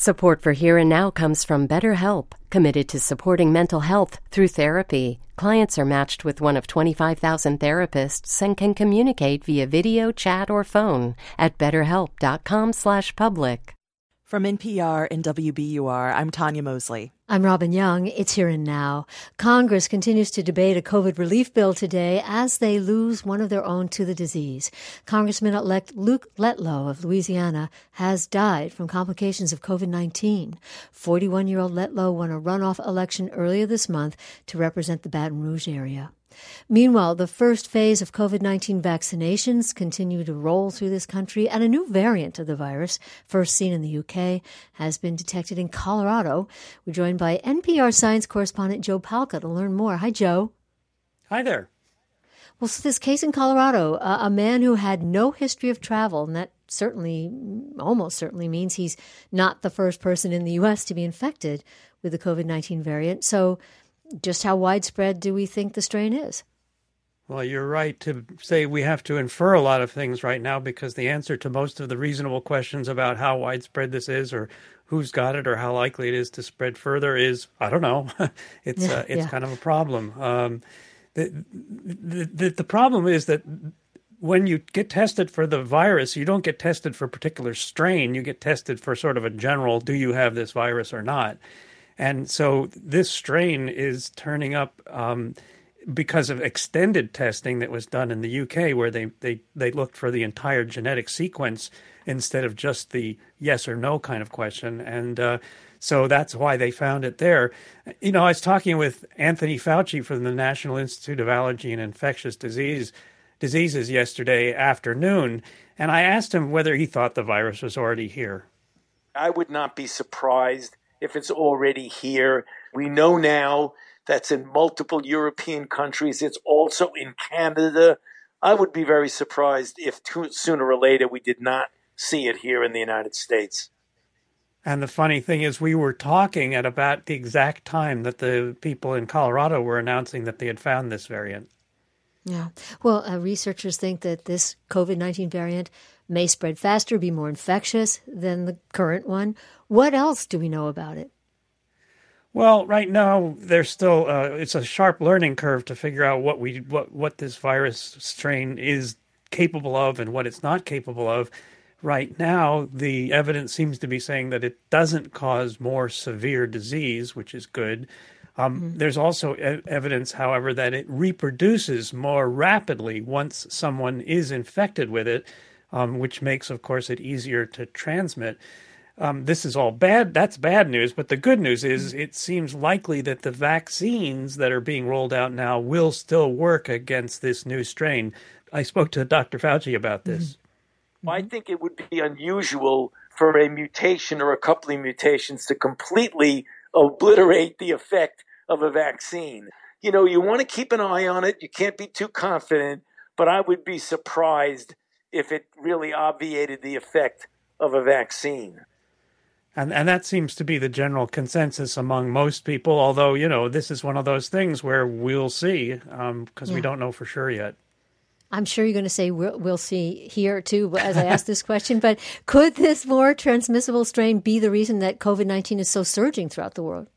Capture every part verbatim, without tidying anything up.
Support for Here and Now comes from BetterHelp, committed to supporting mental health through therapy. Clients are matched with one of twenty-five thousand therapists and can communicate via video, chat, or phone at betterhelp.com slash public. From N P R and W B U R, I'm Tanya Mosley. I'm Robin Young. It's Here and Now. Congress continues to debate a COVID relief bill today as they lose one of their own to the disease. Congressman-elect Luke Letlow of Louisiana has died from complications of COVID nineteen. forty-one-year-old Letlow won a runoff election earlier this month to represent the Baton Rouge area. Meanwhile, the first phase of COVID nineteen vaccinations continue to roll through this country, and a new variant of the virus, first seen in the U K, has been detected in Colorado. We're joined by N P R science correspondent Joe Palca to learn more. Hi, Joe. Hi there. Well, so this case in Colorado, uh, a man who had no history of travel, and that certainly, almost certainly means he's not the first person in the U S to be infected with the COVID nineteen variant. So just how widespread do we think the strain is? Well, you're right to say we have to infer a lot of things right now because the answer to most of the reasonable questions about how widespread this is or who's got it or how likely it is to spread further is, I don't know. it's yeah, uh, it's yeah. kind of a problem. Um, the, the, the, the problem is that when you get tested for the virus, you don't get tested for a particular strain. You get tested for sort of a general, do you have this virus or not? And so this strain is turning up um, because of extended testing that was done in the U K, where they, they, they looked for the entire genetic sequence instead of just the yes or no kind of question. And uh, so that's why they found it there. You know, I was talking with Anthony Fauci from the National Institute of Allergy and Infectious Disease, Diseases yesterday afternoon, and I asked him whether he thought the virus was already here. I would not be surprised if it's already here. We know now that's in multiple European countries. It's also in Canada. I would be very surprised if too, sooner or later we did not see it here in the United States. And the funny thing is we were talking at about the exact time that the people in Colorado were announcing that they had found this variant. Yeah. Well, uh, researchers think that this COVID nineteen variant may spread faster, be more infectious than the current one. What else do we know about it? Well, right now, there's still uh, it's a sharp learning curve to figure out what we what, what this virus strain is capable of and what it's not capable of. Right now, the evidence seems to be saying that it doesn't cause more severe disease, which is good. Um, mm-hmm. There's also e- evidence, however, that it reproduces more rapidly once someone is infected with it, um, which makes, of course, it easier to transmit. Um, this is all bad. That's bad news. But the good news is it seems likely that the vaccines that are being rolled out now will still work against this new strain. I spoke to Doctor Fauci about this. Mm-hmm. I think it would be unusual for a mutation or a couple of mutations to completely obliterate the effect of a vaccine. You know, you want to keep an eye on it. You can't be too confident, but I would be surprised if it really obviated the effect of a vaccine. And and that seems to be the general consensus among most people, although, you know, this is one of those things where we'll see because um, yeah. we don't know for sure yet. I'm sure you're going to say we'll, we'll see here, too, as I ask this question. But could this more transmissible strain be the reason that COVID nineteen is so surging throughout the world?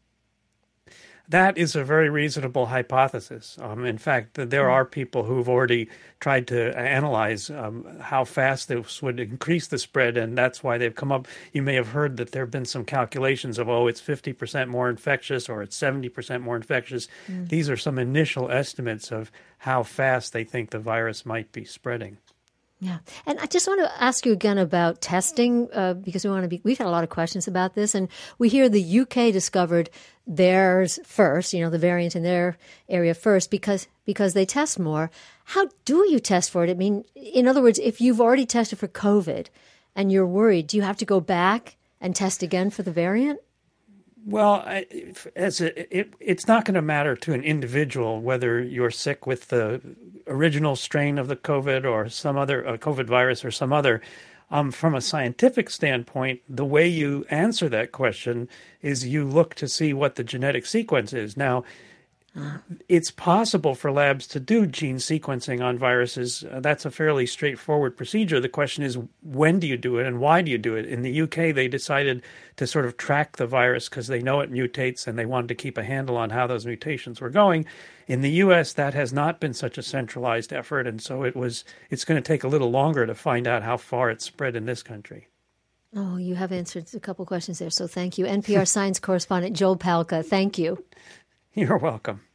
That is a very reasonable hypothesis. Um, in fact, there are people who've already tried to analyze um, how fast this would increase the spread, and that's why they've come up. You may have heard that there have been some calculations of, oh, it's fifty percent more infectious or it's seventy percent more infectious. Mm. These are some initial estimates of how fast they think the virus might be spreading. Yeah. And I just want to ask you again about testing, uh, because we want to be, we've had a lot of questions about this, and we hear the U K discovered theirs first, you know, the variant in their area first, because, because they test more. How do you test for it? I mean, in other words, if you've already tested for COVID and you're worried, do you have to go back and test again for the variant? Well, I, as a, it, it's not going to matter to an individual whether you're sick with the original strain of the COVID or some other uh, COVID virus or some other. Um, from a scientific standpoint, the way you answer that question is you look to see what the genetic sequence is. Now, Uh. It's possible for labs to do gene sequencing on viruses. Uh, that's a fairly straightforward procedure. The question is, when do you do it and why do you do it? In the U K, they decided to sort of track the virus because they know it mutates and they wanted to keep a handle on how those mutations were going. In the U S, that has not been such a centralized effort, and so it was. It's going to take a little longer to find out how far it's spread in this country. Oh, you have answered a couple questions there, so thank you. N P R science correspondent Joel Palca, thank you. You're welcome.